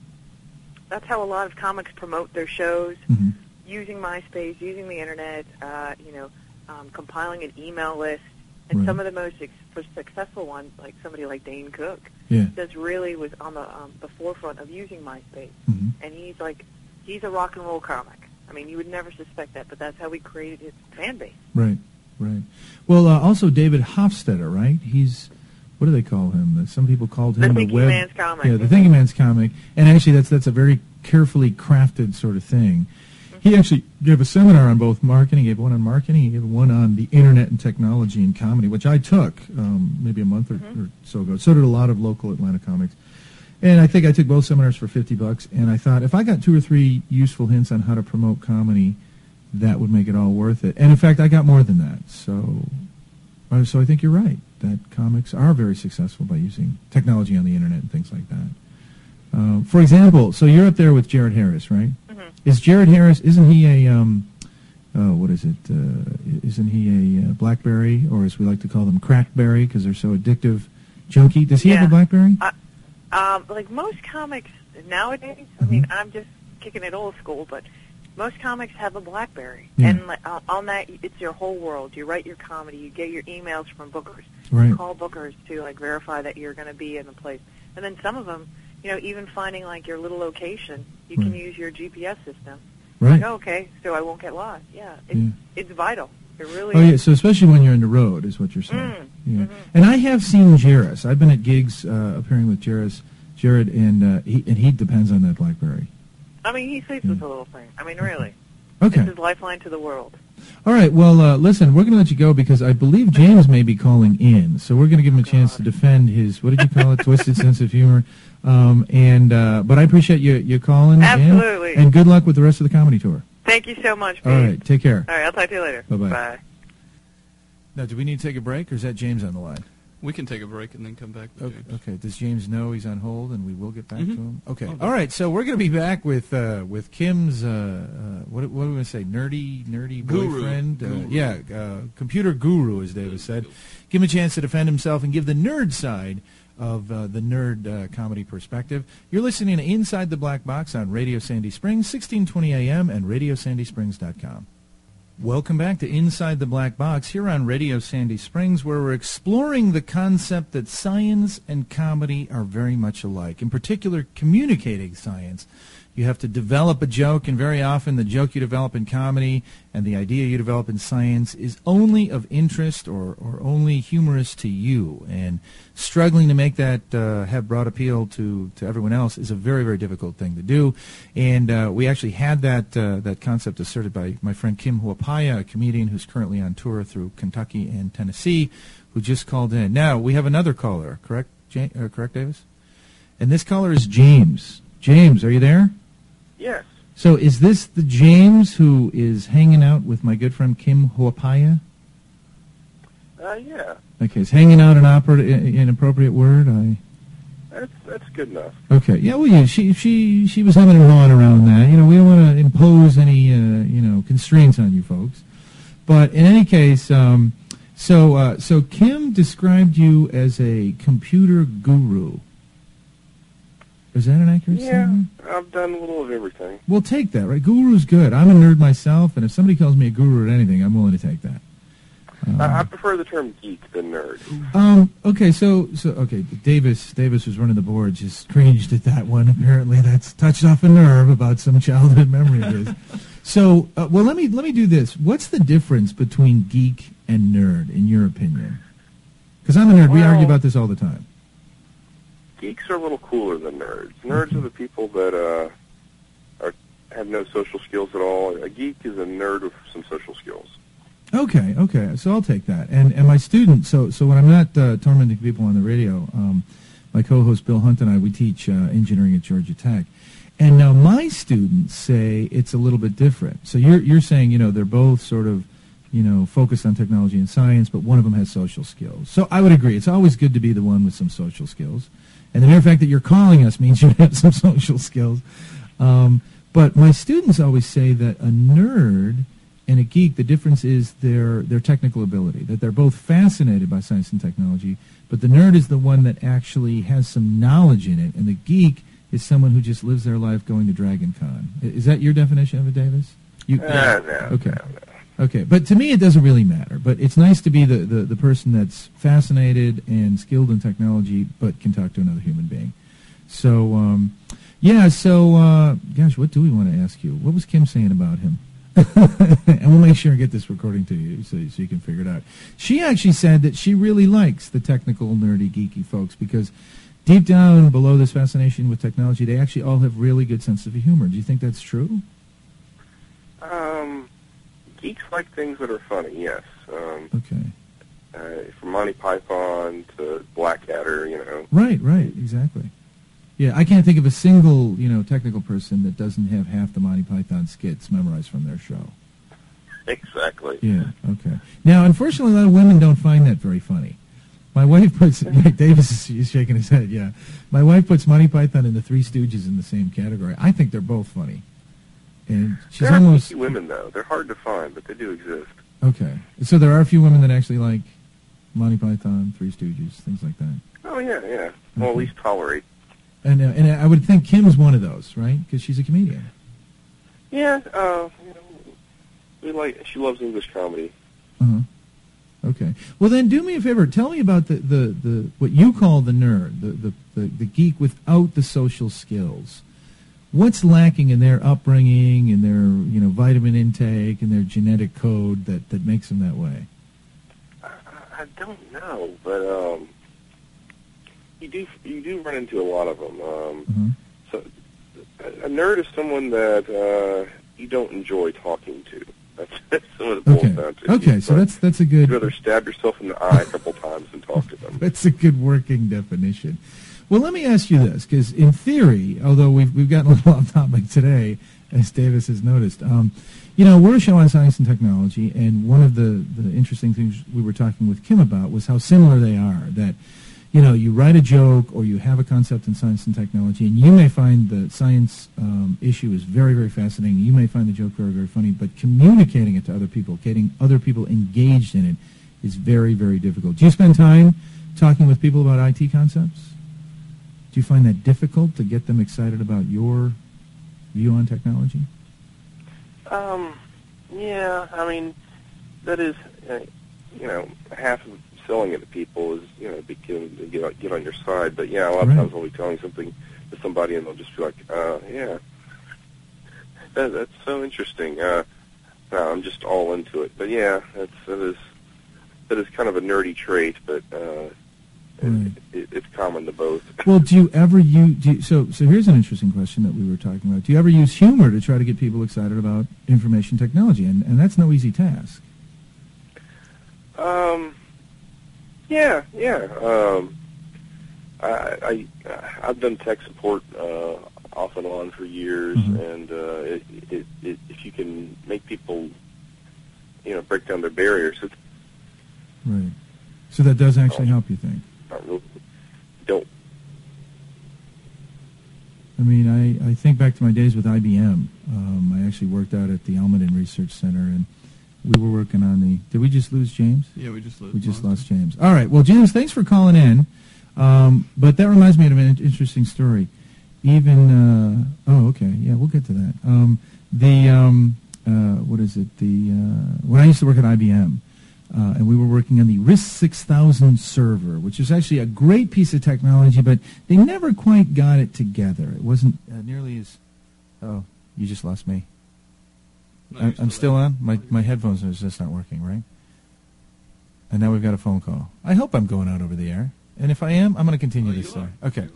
Speaker 3: that's how a lot of comics promote their shows,
Speaker 1: right. hmm
Speaker 3: using MySpace, using the internet, uh, you know, um, compiling an email list. And
Speaker 1: Right.
Speaker 3: some of the most ex- successful ones, like somebody like Dane Cook,
Speaker 1: Yeah.
Speaker 3: just really was on the um, the forefront of using MySpace.
Speaker 1: hmm
Speaker 3: And he's like, he's a rock and roll comic. I mean, you would never suspect that, but that's how he created his fan base.
Speaker 1: Right. Right. Well, uh, also David Hofstetter, right? He's what do they call him? Uh, Some people called
Speaker 3: The
Speaker 1: him
Speaker 3: Thinking
Speaker 1: web.
Speaker 3: Man's comic.
Speaker 1: Yeah, the Thinking Man's comic. And actually, that's that's a very carefully crafted sort of thing. He actually gave a seminar on both marketing. He gave one on marketing. He gave one on the internet and technology and comedy, which I took um, maybe a month or,
Speaker 3: Mhm.
Speaker 1: or so ago. So did a lot of local Atlanta comics. And I think I took both seminars for fifty bucks. And I thought if I got two or three useful hints on how to promote comedy, that would make it all worth it. And in fact, I got more than that. So, uh, so I think you're right that comics are very successful by using technology on the internet and things like that. Uh, for example, so you're up there with Jared Harris, right?
Speaker 3: Mhm.
Speaker 1: Is Jared Harris? Isn't he a? Um, oh, what is it? Uh, isn't he a uh, BlackBerry, or as we like to call them, Crackberry, because they're so addictive, junkie? Does he have
Speaker 3: Yeah.
Speaker 1: a BlackBerry?
Speaker 3: Uh, um, like most comics nowadays, I mean,
Speaker 1: Mhm.
Speaker 3: I'm just kicking it old school, but most comics have a BlackBerry.
Speaker 1: Yeah.
Speaker 3: And like, uh, on that, it's your whole world. You write your comedy. You get your emails from bookers.
Speaker 1: Right.
Speaker 3: You call bookers to like verify that you're going to be in the place. And then some of them, you know, even finding like your little location, you can
Speaker 1: Right.
Speaker 3: use your G P S system.
Speaker 1: Right.
Speaker 3: Like, oh, okay, so I won't get lost. Yeah, it's,
Speaker 1: Yeah.
Speaker 3: it's vital. It really
Speaker 1: Oh
Speaker 3: is.
Speaker 1: yeah, so especially when you're on the road, is what you're saying.
Speaker 3: Mm,
Speaker 1: Yeah.
Speaker 3: mhm.
Speaker 1: And I have seen Jairus. I've been at gigs uh, appearing with Jairus, Jared, and uh, he and he depends on that BlackBerry.
Speaker 3: I mean, he sleeps with the little thing. I mean, really.
Speaker 1: Okay.
Speaker 3: It's his lifeline to the world.
Speaker 1: All right. Well, uh, listen, we're going to let you go because I believe James may be calling in, so we're going to give him a chance to defend his what did you call it, twisted sense of humor. Um, and uh, but I appreciate you you calling. Jan,
Speaker 3: Absolutely.
Speaker 1: and good luck with the rest of the comedy tour.
Speaker 3: Thank you so much, Pete.
Speaker 1: All right. Take care.
Speaker 3: All right, I'll talk to you later.
Speaker 1: Bye-bye.
Speaker 3: Bye.
Speaker 1: Now, do we need to take a break, or is that James on the line?
Speaker 2: We can take a break and then come back with
Speaker 1: Okay,
Speaker 2: James.
Speaker 1: okay. Does James know he's on hold, and we will get back
Speaker 2: Mhm.
Speaker 1: to him? Okay.
Speaker 2: Okay.
Speaker 1: All right. So we're going to be back with uh, with Kim's uh, uh, what what are we going to say? Nerdy, nerdy
Speaker 2: Guru.
Speaker 1: boyfriend. Uh,
Speaker 2: Guru.
Speaker 1: yeah, uh, computer guru, as Davis said. Give him a chance to defend himself and give the nerd side of uh, the nerd uh, comedy perspective. You're listening to Inside the Black Box on Radio Sandy Springs, sixteen twenty A M and radio sandy springs dot com. Welcome back to Inside the Black Box here on Radio Sandy Springs, where we're exploring the concept that science and comedy are very much alike. In particular, communicating science. You have to develop a joke, and very often the joke you develop in comedy and the idea you develop in science is only of interest or, or only humorous to you. And struggling to make that uh, have broad appeal to, to everyone else is a very, very difficult thing to do. And uh, we actually had that uh, that concept asserted by my friend Kim Huapaya, a comedian who's currently on tour through Kentucky and Tennessee, who just called in. Now, we have another caller, correct, Ja- uh, correct, Davis? And this caller is James. James, are you there?
Speaker 4: Yes.
Speaker 1: So is this the James who is hanging out with my good friend Kim Huapaya?
Speaker 4: Uh, yeah.
Speaker 1: Okay, is hanging out an opera- an appropriate word? I
Speaker 4: That's that's good enough.
Speaker 1: Okay, yeah, well, yeah, she she she was having a run around that. You know, we don't want to impose any uh, you know constraints on you folks. But in any case, um, so uh, so Kim described you as a computer guru. Is that an accurate
Speaker 4: Yeah,
Speaker 1: statement?
Speaker 4: I've done a little of everything.
Speaker 1: Well, take that, right? Guru's good. I'm a nerd myself, and if somebody calls me a guru at anything, I'm willing to take that. Um,
Speaker 4: I, I prefer the term geek than nerd.
Speaker 1: Um. Okay. So. So. Okay. Davis. Davis was running the board. Just cringed at that one. Apparently, that's touched off a nerve about some childhood memory of his. So. Uh, well, let me let me do this. What's the difference between geek and nerd, in your opinion? Because I'm a nerd. we
Speaker 4: Well-
Speaker 1: argue about this all the time.
Speaker 4: Geeks are a little cooler than nerds. Nerds are the people that uh, are have no social skills at all. A geek is a nerd with some social skills.
Speaker 1: Okay. Okay. So I'll take that. And and my student. So so when I'm not uh, tormenting people on the radio, um, my co-host Bill Hunt and I we teach uh, engineering at Georgia Tech. And now my students say it's a little bit different. So you're you're saying, you know, they're both sort of, you know, focused on technology and science, but one of them has social skills. So I would agree. It's always good to be the one with some social skills. And the mere fact that you're calling us means you have some social skills. Um, but my students always say that a nerd and a geek, the difference is their their technical ability, that they're both fascinated by science and technology, but the nerd is the one that actually has some knowledge in it, and the geek is someone who just lives their life going to Dragon Con. I- Is that your definition of it, Davis? You,
Speaker 4: Uh, no,
Speaker 1: Okay.
Speaker 4: no, no.
Speaker 1: Okay, but to me it doesn't really matter. But it's nice to be the, the, the person that's fascinated and skilled in technology, but can talk to another human being. So, um, yeah, so, uh, gosh, what do we want to ask you? What was Kim saying about him? And we'll make sure and get this recording to you so, so you can figure it out. She actually said that she really likes the technical, nerdy, geeky folks because deep down below this fascination with technology, they actually all have really good sense of humor. Do you think that's true?
Speaker 4: Um, geeks like things that are funny. Yes. Um,
Speaker 1: Okay.
Speaker 4: uh, from Monty Python to Blackadder, you know.
Speaker 1: Right, right, exactly. Yeah, I can't think of a single, you know, technical person that doesn't have half the Monty Python skits memorized from their show.
Speaker 4: Exactly.
Speaker 1: Yeah, okay. Now, unfortunately, a lot of women don't find that very funny. My wife puts, Davis is he's shaking his head, yeah. My wife puts Monty Python and the Three Stooges in the same category. I think they're both funny. And she's
Speaker 4: There are
Speaker 1: almost,
Speaker 4: geeky women, though. They're hard to find, but they do exist.
Speaker 1: okay. So there are a few women that actually like Monty Python, Three Stooges, things like that.
Speaker 4: Oh, yeah, yeah. Well, at
Speaker 1: Okay.
Speaker 4: least tolerate.
Speaker 1: And, uh, and I would think Kim's one of those, right? Because she's a comedian.
Speaker 4: Yeah, uh, you know, we like, she loves English comedy.
Speaker 1: Uh-huh. Okay. Well, then do me a favor. Tell me about the, the, the what you call the nerd, the, the, the, the geek without the social skills. What's lacking in their upbringing, in their you know vitamin intake, in their genetic code that, that makes them that way?
Speaker 4: I, I don't know, but um, you do you do run into a lot of them. Um,
Speaker 1: Uh-huh.
Speaker 4: So a, a nerd is someone that uh, you don't enjoy talking to. That's, that's what it boils
Speaker 1: Okay.
Speaker 4: down to.
Speaker 1: Okay.
Speaker 4: You'd
Speaker 1: So
Speaker 4: rather-
Speaker 1: that's that's a
Speaker 4: You'd
Speaker 1: good
Speaker 4: rather stab yourself in the eye a couple times than talk to them.
Speaker 1: that's a good working definition. Well, let me ask you this, because in theory, although we've we've gotten a little off topic today, as Davis has noticed, um, you know, we're a show on science and technology, and one of the, the interesting things we were talking with Kim about was how similar they are. That, you know, you write a joke or you have a concept in science and technology, and you may find the science um, issue is very, very fascinating. You may find the joke very, very funny, but communicating it to other people, getting other people engaged in it, is very, very difficult. Do you spend time talking with people about I T concepts? Do you find that difficult to get them excited about your view on technology?
Speaker 4: Um, yeah, I mean, that is, uh, you know, half of selling it to people is, you know, begin to get, get on your side. But, yeah, a lot of
Speaker 1: Right.
Speaker 4: times I'll be telling something to somebody and they'll just be like, uh, yeah, that, that's so interesting. Uh, no, I'm just all into it. But, yeah, that's, that is, that is kind of a nerdy trait, but uh,
Speaker 1: Right.
Speaker 4: it, it, it's common to both.
Speaker 1: Well, do you ever use, do you, so, so here's an interesting question that we were talking about. Do you ever use humor to try to get people excited about information technology? And, and that's no easy task.
Speaker 4: Um, yeah, yeah. Um, I, I, I've done tech support uh, off and on for years,
Speaker 1: Mhm.
Speaker 4: and uh, it, it, it, if you can make people, you know, break down their barriers, it's
Speaker 1: Right. So that does actually help, you think?
Speaker 4: not really, don't.
Speaker 1: I mean, I, I think back to my days with I B M. Um, I actually worked out at the Almaden Research Center, and we were working on the... Did we just lose James?
Speaker 2: Yeah, we just lost.
Speaker 1: We just lost James. All right. Well, James, thanks for calling in. Um, but that reminds me of an interesting story. Even... Uh, oh, okay. Yeah, we'll get to that. Um, the... Um, uh, what is it? The uh, when I used to work at I B M, uh, and we were working on the RISC six thousand server, which is actually a great piece of technology, but they never quite got it together. It wasn't uh, nearly as... Oh, you just lost me.
Speaker 2: No,
Speaker 1: I,
Speaker 2: you're
Speaker 1: I'm still
Speaker 2: there.
Speaker 1: on? My my headphones are just not working, right? And now we've got a phone call. I hope I'm going out over the air. And if I am, I'm going to continue
Speaker 2: Oh,
Speaker 1: this
Speaker 2: you
Speaker 1: story.
Speaker 2: are.
Speaker 1: Okay.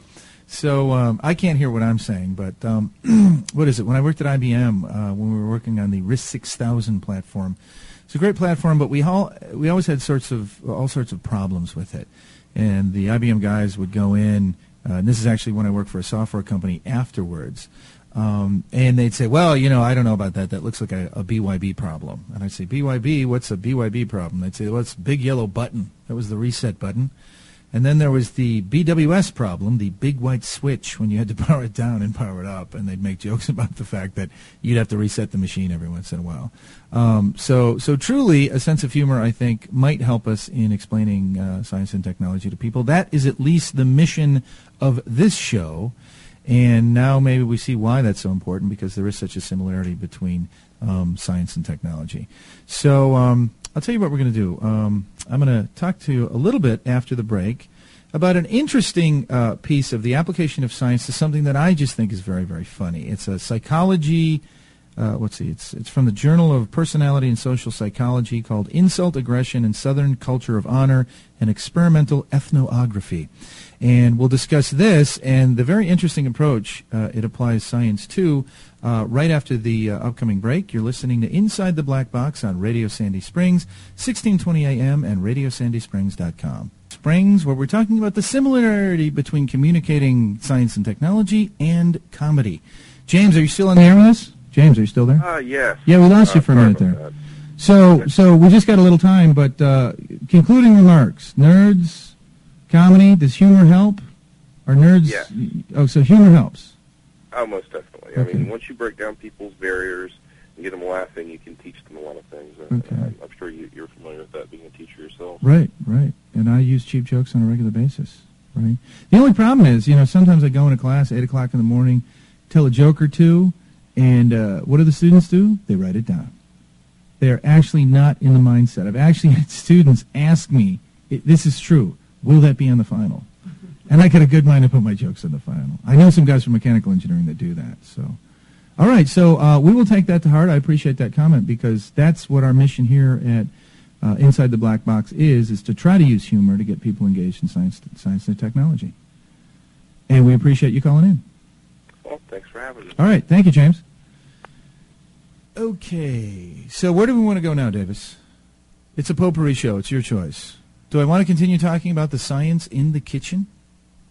Speaker 1: So um, I can't hear what I'm saying, but um, what is it? When I worked at I B M, uh, when we were working on the RISC six thousand platform, it's a great platform, but we all we always had sorts of all sorts of problems with it. And the I B M guys would go in, uh, and this is actually when I worked for a software company afterwards. Um, and they'd say, well, you know, I don't know about that. That looks like a, a B Y B problem. And I'd say, B Y B? What's a B Y B problem? They'd say, well, it's a big yellow button. That was the reset button. And then there was the B W S problem, the big white switch, when you had to power it down and power it up. And they'd make jokes about the fact that you'd have to reset the machine every once in a while. Um, so, so truly, a sense of humor, I think, might help us in explaining uh, science and technology to people. That is at least the mission of this show. And now maybe we see why that's so important, because there is such a similarity between um, science and technology. So um, I'll tell you what we're going to do. Um, I'm going to talk to you a little bit after the break about an interesting uh, piece of the application of science to something that I just think is very, very funny. It's a psychology... Uh, let's see, it's it's from the Journal of Personality and Social Psychology, called Insult, Aggression, and Southern Culture of Honor, and Experimental Ethnography. And we'll discuss this and the very interesting approach uh, it applies science to uh, right after the uh, upcoming break. You're listening to Inside the Black Box on Radio Sandy Springs, sixteen twenty A M and radio sandy springs dot com. Springs, where we're talking about the similarity between communicating science and technology and comedy. James, are you still on the air with us? James, are you still there?
Speaker 4: Ah, yes.
Speaker 1: Yeah, we lost
Speaker 4: Uh,
Speaker 1: you for a
Speaker 4: sorry
Speaker 1: minute
Speaker 4: about
Speaker 1: there.
Speaker 4: that.
Speaker 1: So, so we just got a little time, but uh, concluding remarks. Nerds, comedy, does humor help? Are nerds...
Speaker 4: Yeah.
Speaker 1: Oh, so humor helps.
Speaker 4: Oh, most definitely.
Speaker 1: Okay.
Speaker 4: I mean, once you break down people's barriers and get them laughing, you can teach them a lot of things. Uh,
Speaker 1: Okay.
Speaker 4: I'm, I'm sure you, you're familiar with that, being a teacher yourself.
Speaker 1: Right, right. And I use cheap jokes on a regular basis, right? The only problem is, you know, sometimes I go into class, eight o'clock in the morning, tell a joke or two, and uh, what do the students do? They write it down. They are actually not in the mindset. I've actually had students ask me, this is true, will that be on the final? And I got a good mind to put my jokes on the final. I know some guys from mechanical engineering that do that. So, all right, so uh, we will take that to heart. I appreciate that comment, because that's what our mission here at uh, Inside the Black Box is, is to try to use humor to get people engaged in science, science and technology. And we appreciate you calling in.
Speaker 4: Well, thanks for having me.
Speaker 1: All right. Thank you, James. Okay. So where do we want to go now, Davis? It's a potpourri show. It's your choice. Do I want to continue talking about the science in the kitchen?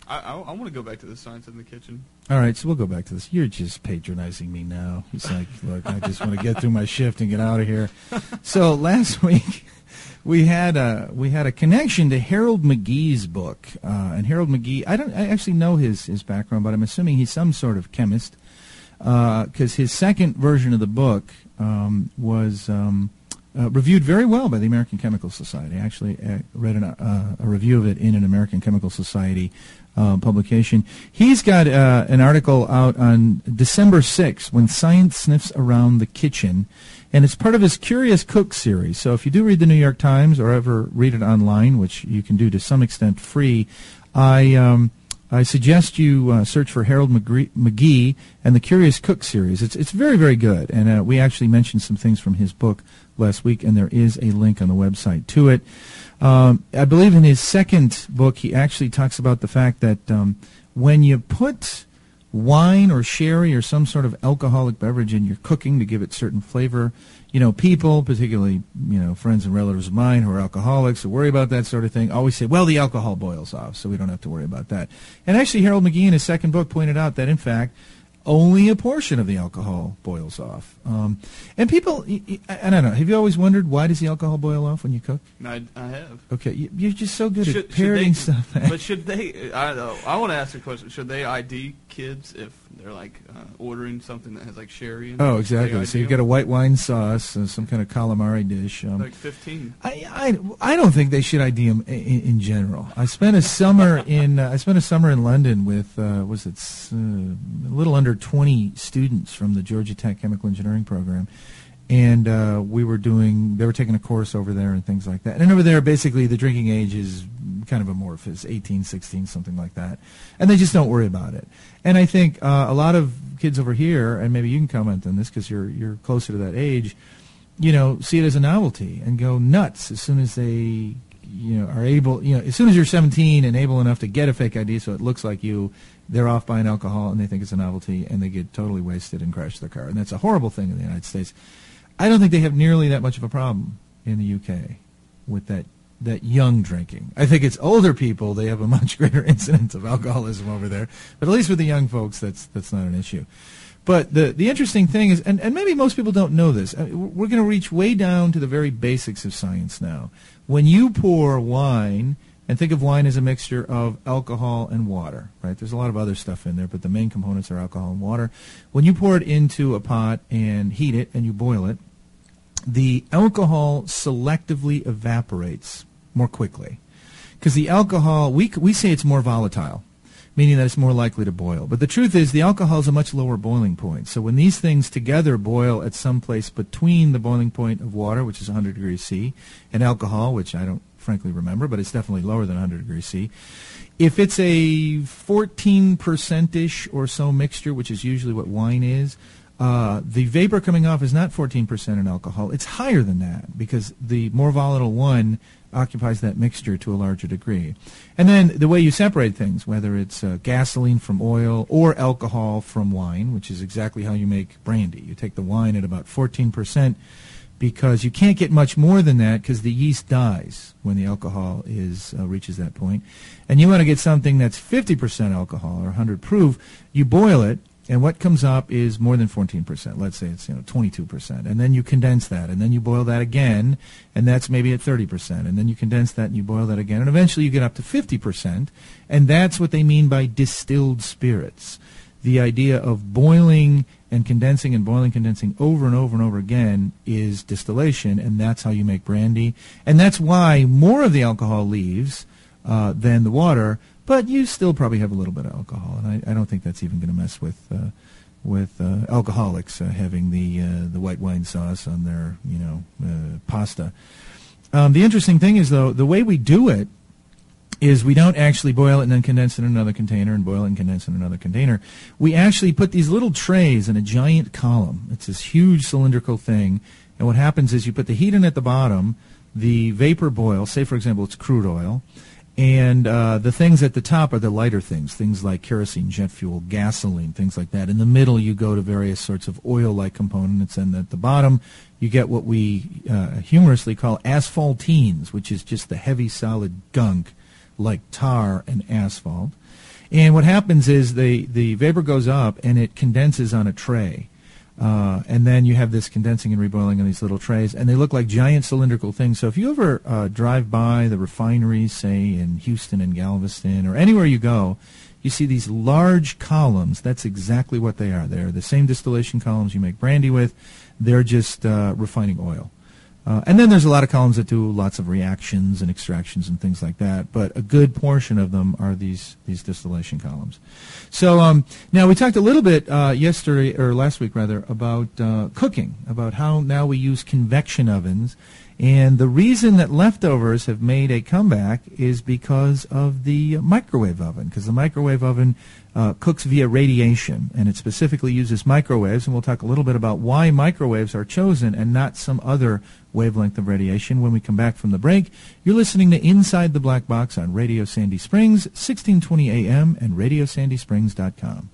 Speaker 2: I, I, I want to go back to the science in the kitchen.
Speaker 1: All right, so we'll go back to this. You're just patronizing me now. He's like, look, I just want to get through my shift and get out of here. So last week we had a we had a connection to Harold McGee's book, uh, and Harold McGee. I don't I actually know his his background, but I'm assuming he's some sort of chemist, because uh, his second version of the book um, was. Um, Uh, reviewed very well by the American Chemical Society. I actually uh, read an, uh, a review of it in an American Chemical Society uh, publication. He's got uh, an article out on December sixth, When Science Sniffs Around the Kitchen, and it's part of his Curious Cook series. So if you do read the New York Times or ever read it online, which you can do to some extent free, I... Um, I suggest you uh, search for Harold McGee and the Curious Cook series. It's it's very, very good, and uh, we actually mentioned some things from his book last week, and there is a link on the website to it. Um, I believe in his second book, he actually talks about the fact that um, when you put wine or sherry or some sort of alcoholic beverage in your cooking to give it certain flavor, you know, people, particularly, you know, friends and relatives of mine who are alcoholics who worry about that sort of thing, always say, well, the alcohol boils off, so we don't have to worry about that. And actually, Harold McGee in his second book pointed out that, in fact, only a portion of the alcohol boils off. Um, and people, I don't know, have you always wondered why does the alcohol boil off when you cook?
Speaker 2: I, I have.
Speaker 1: Okay, you, you're just so good
Speaker 2: should,
Speaker 1: at parroting
Speaker 2: should they,
Speaker 1: stuff.
Speaker 2: But should they, I don't know, I want to ask a question. Should they I D kids if they're like uh, ordering something that has like sherry in it?
Speaker 1: Oh, exactly. So you've got a white wine sauce, uh, some kind of calamari dish. Um,
Speaker 2: like fifteen.
Speaker 1: I, I, I don't think they should I D them in, in general. I spent a summer in uh, I spent a summer in London with uh, was it uh, a little under twenty students from the Georgia Tech Chemical Engineering program, and uh, we were doing they were taking a course over there and things like that. And over there, basically, the drinking age is kind of amorphous, eighteen, sixteen, something like that, and they just don't worry about it. And I think uh, a lot of kids over here, and maybe you can comment on this because you're you're closer to that age, you know, see it as a novelty and go nuts as soon as they, you know, are able, you know, as soon as you're seventeen and able enough to get a fake I D so it looks like you, they're off buying alcohol and they think it's a novelty and they get totally wasted and crash their car. And that's a horrible thing in the United States. I don't think they have nearly that much of a problem in the U K with that that young drinking. I think it's older people, they have a much greater incidence of alcoholism over there. But at least with the young folks, that's that's not an issue. But the the interesting thing is, and, and maybe most people don't know this, I mean, we're going to reach way down to the very basics of science now. When you pour wine, and think of wine as a mixture of alcohol and water, right? There's a lot of other stuff in there, but the main components are alcohol and water. When you pour it into a pot and heat it and you boil it, the alcohol selectively evaporates more quickly. Because the alcohol, we we say it's more volatile, meaning that it's more likely to boil. But the truth is the alcohol is a much lower boiling point. So when these things together boil at some place between the boiling point of water, which is one hundred degrees C, and alcohol, which I don't frankly remember, but it's definitely lower than one hundred degrees C, if it's a fourteen percent-ish or so mixture, which is usually what wine is, Uh, the vapor coming off is not fourteen percent in alcohol. It's higher than that because the more volatile one occupies that mixture to a larger degree. And then the way you separate things, whether it's uh, gasoline from oil or alcohol from wine, which is exactly how you make brandy. You take the wine at about fourteen percent because you can't get much more than that because the yeast dies when the alcohol is uh, reaches that point. And you want to get something that's fifty percent alcohol or one hundred proof, you boil it. And what comes up is more than fourteen percent. Let's say it's, you know, twenty-two percent. And then you condense that, and then you boil that again, and that's maybe at thirty percent. And then you condense that, and you boil that again, and eventually you get up to fifty percent. And that's what they mean by distilled spirits. The idea of boiling and condensing and boiling, condensing over and over and over again is distillation, and that's how you make brandy. And that's why more of the alcohol leaves uh, than the water. But you still probably have a little bit of alcohol, and I, I don't think that's even going to mess with uh, with uh, alcoholics uh, having the uh, the white wine sauce on their you know uh, pasta. Um, the interesting thing is, though, the way we do it is we don't actually boil it and then condense it in another container and boil it and condense it in another container. We actually put these little trays in a giant column. It's this huge cylindrical thing, and what happens is you put the heat in at the bottom, the vapor boils. Say, for example, it's crude oil. And uh, the things at the top are the lighter things, things like kerosene, jet fuel, gasoline, things like that. In the middle, you go to various sorts of oil-like components, and at the bottom, you get what we uh, humorously call asphaltenes, which is just the heavy, solid gunk like tar and asphalt. And what happens is the, the vapor goes up and it condenses on a tray. Uh, and then you have this condensing and reboiling on these little trays, and they look like giant cylindrical things. So if you ever uh, drive by the refineries, say in Houston and Galveston, or anywhere you go, you see these large columns. That's exactly what they are. They're the same distillation columns you make brandy with. They're just uh, refining oil. Uh, and then there's a lot of columns that do lots of reactions and extractions and things like that. But a good portion of them are these these distillation columns. So um, now we talked a little bit uh, yesterday, or last week rather, about uh, cooking, about how now we use convection ovens. And the reason that leftovers have made a comeback is because of the microwave oven, because the microwave oven uh, cooks via radiation, and it specifically uses microwaves, and we'll talk a little bit about why microwaves are chosen and not some other wavelength of radiation when we come back from the break. You're listening to Inside the Black Box on Radio Sandy Springs, sixteen twenty A M and radio sandy springs dot com.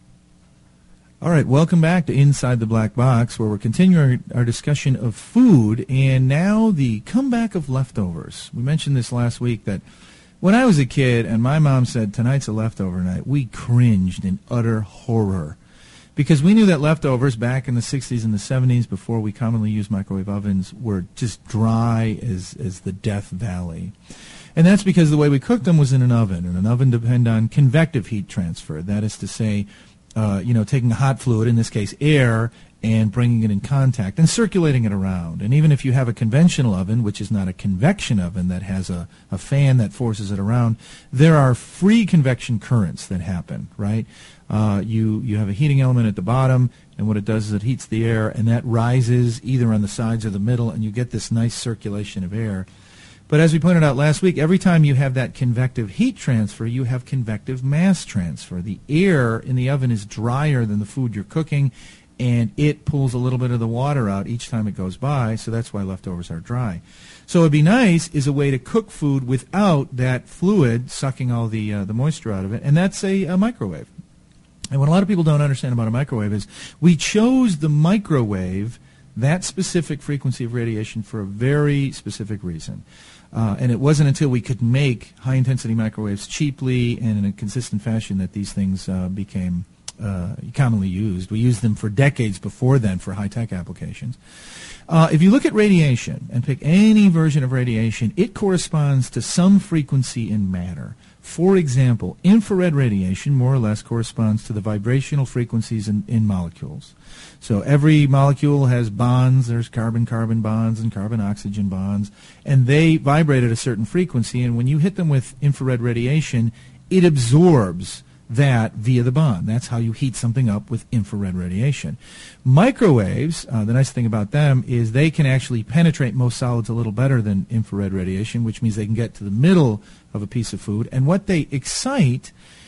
Speaker 1: All right, welcome back to Inside the Black Box, where we're continuing our, our discussion of food, and now the comeback of leftovers. We mentioned this last week that when I was a kid and my mom said, tonight's a leftover night, we cringed in utter horror, because we knew that leftovers back in the sixties and the seventies, before we commonly used microwave ovens, were just dry as, as the Death Valley. And that's because the way we cooked them was in an oven, and an oven depended on convective heat transfer. That is to say, Uh, you know, taking a hot fluid, in this case air, and bringing it in contact and circulating it around. And even if you have a conventional oven, which is not a convection oven that has a, a fan that forces it around, there are free convection currents that happen, right? Uh, you, you have a heating element at the bottom, and what it does is it heats the air, and that rises either on the sides or the middle, and you get this nice circulation of air. But as we pointed out last week, every time you have that convective heat transfer, you have convective mass transfer. The air in the oven is drier than the food you're cooking, and it pulls a little bit of the water out each time it goes by, so that's why leftovers are dry. So what would be nice is a way to cook food without that fluid sucking all the uh, the moisture out of it, and that's a, a microwave. And what a lot of people don't understand about a microwave is we chose the microwave, that specific frequency of radiation, for a very specific reason. Uh, and it wasn't until we could make high-intensity microwaves cheaply and in a consistent fashion that these things uh, became uh, commonly used. We used them for decades before then for high-tech applications. Uh, if you look at radiation and pick any version of radiation, it corresponds to some frequency in matter. For example, infrared radiation more or less corresponds to the vibrational frequencies in, in molecules. So every molecule has bonds. There's carbon-carbon bonds and carbon-oxygen bonds, and they vibrate at a certain frequency, and when you hit them with infrared radiation, it absorbs that via the bond. That's how you heat something up with infrared radiation. Microwaves, uh, the nice thing about them is they can actually penetrate most solids a little better than infrared radiation, which means they can get to the middle of a piece of food, and what they excite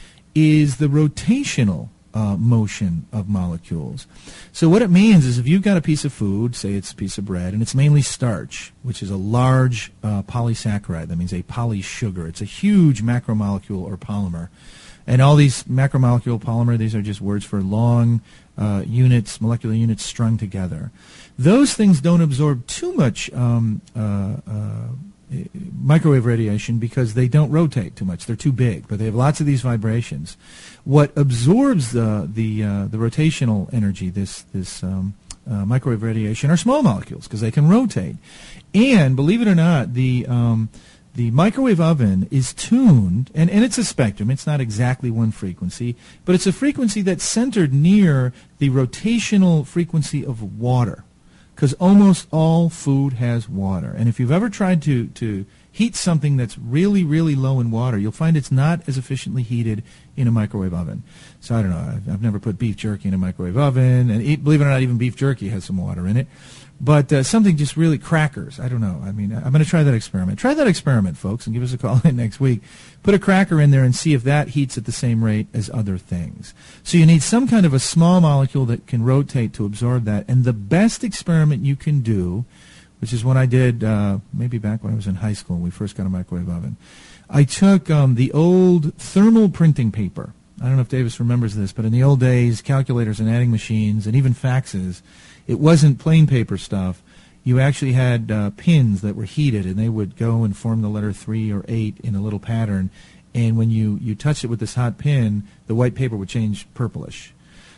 Speaker 1: is the rotational uh, motion of molecules. So what it means is if you've got a piece of food, say it's a piece of bread, and it's mainly starch, which is a large uh, polysaccharide, that means a polysugar. It's a huge macromolecule or polymer. And all these macromolecule polymer, these are just words for long uh, units, molecular units strung together. Those things don't absorb too much um, uh, uh, microwave radiation because they don't rotate too much. They're too big, but they have lots of these vibrations. What absorbs the the uh, the rotational energy, this this um, uh, microwave radiation, are small molecules because they can rotate. And believe it or not, the um, The microwave oven is tuned, and, and it's a spectrum. It's not exactly one frequency, but it's a frequency that's centered near the rotational frequency of water, because almost all food has water. And if you've ever tried to, to heat something that's really, really low in water, you'll find it's not as efficiently heated in a microwave oven. So I don't know. I've, I've never put beef jerky in a microwave oven, and eat, believe it or not, even beef jerky has some water in it. But uh, something just really crackers. I don't know. I mean, I'm going to try that experiment. Try that experiment, folks, and give us a call in next week. Put a cracker in there and see if that heats at the same rate as other things. So you need some kind of a small molecule that can rotate to absorb that. And the best experiment you can do, which is what I did uh, maybe back when I was in high school when we first got a microwave oven, I took um, the old thermal printing paper. I don't know if Davis remembers this, but in the old days, calculators and adding machines and even faxes, it wasn't plain paper stuff. You actually had uh, pins that were heated, and they would go and form the letter three or eight in a little pattern. and when you, you touched it with this hot pin, the white paper would change purplish.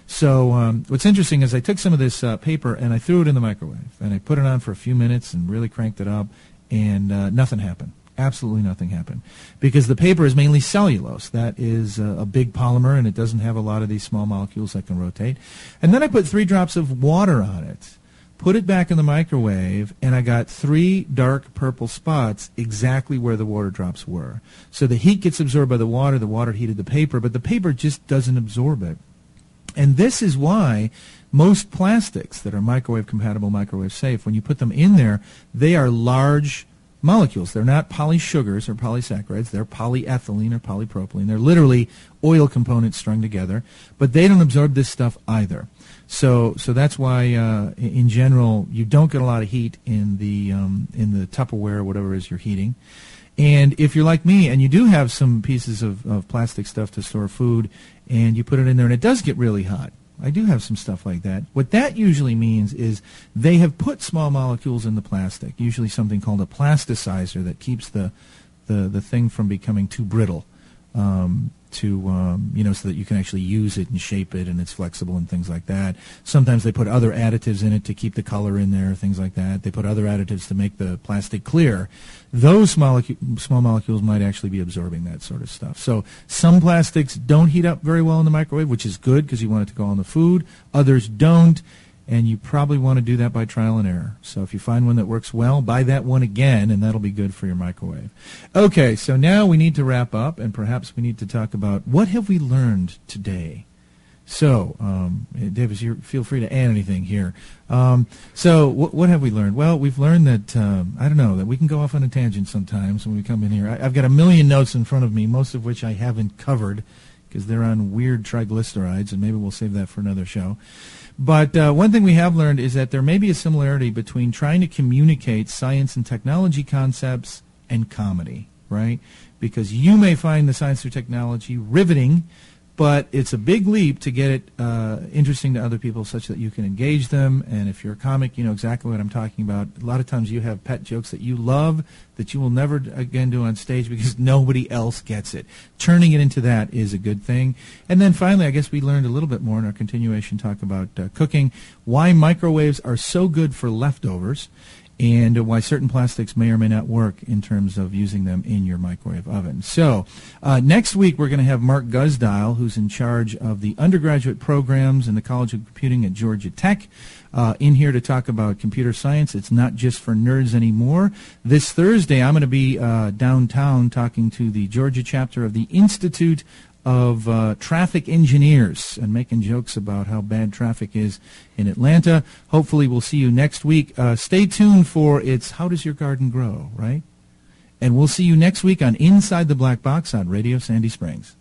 Speaker 1: So um, what's interesting is I took some of this uh, paper and I threw it in the microwave, and I put it on for a few minutes and really cranked it up, and uh, nothing happened. Absolutely nothing happened, because the paper is mainly cellulose. That is a, a big polymer, and it doesn't have a lot of these small molecules that can rotate. And then I put three drops of water on it, put it back in the microwave, and I got three dark purple spots exactly where the water drops were. So the heat gets absorbed by the water. The water heated the paper, but the paper just doesn't absorb it. And this is why most plastics that are microwave compatible, microwave safe, when you put them in there, they are large molecules. They're not polysugars or polysaccharides. They're polyethylene or polypropylene. They're literally oil components strung together, but they don't absorb this stuff either. So, so that's why, uh, in general, you don't get a lot of heat in the um, in the Tupperware or whatever it is you're heating. And if you're like me and you do have some pieces of, of plastic stuff to store food, and you put it in there and it does get really hot, I do have some stuff like that. What that usually means is they have put small molecules in the plastic, usually something called a plasticizer that keeps the the, the thing from becoming too brittle, um, to um, you know, so that you can actually use it and shape it, and it's flexible and things like that. Sometimes they put other additives in it to keep the color in there, things like that. They put other additives to make the plastic clear. Those molecu- small molecules might actually be absorbing that sort of stuff. So some plastics don't heat up very well in the microwave, which is good because you want it to go on the food. Others don't, and you probably want to do that by trial and error. So if you find one that works well, buy that one again, and that'll be good for your microwave. Okay, so now we need to wrap up, and perhaps we need to talk about what have we learned today. So, um, Davis, you feel free to add anything here. Um, so, wh- what have we learned? Well, we've learned that, um, I don't know, that we can go off on a tangent sometimes when we come in here. I- I've got a million notes in front of me, most of which I haven't covered because they're on weird triglycerides, and maybe we'll save that for another show. But uh, one thing we have learned is that there may be a similarity between trying to communicate science and technology concepts and comedy, right? Because you may find the science or technology riveting, but it's a big leap to get it uh, interesting to other people such that you can engage them. And if you're a comic, you know exactly what I'm talking about. A lot of times you have pet jokes that you love that you will never again do on stage because nobody else gets it. Turning it into that is a good thing. And then finally, I guess we learned a little bit more in our continuation talk about uh, cooking, why microwaves are so good for leftovers, and why certain plastics may or may not work in terms of using them in your microwave oven. So uh, next week we're going to have Mark Guzdial, who's in charge of the undergraduate programs in the College of Computing at Georgia Tech, uh, in here to talk about computer science. It's not just for nerds anymore. This Thursday I'm going to be uh, downtown talking to the Georgia chapter of the Institute of uh, Traffic Engineers and making jokes about how bad traffic is in Atlanta. Hopefully we'll see you next week. Uh, stay tuned for It's How Does Your Garden Grow, right? And we'll see you next week on Inside the Black Box on Radio Sandy Springs.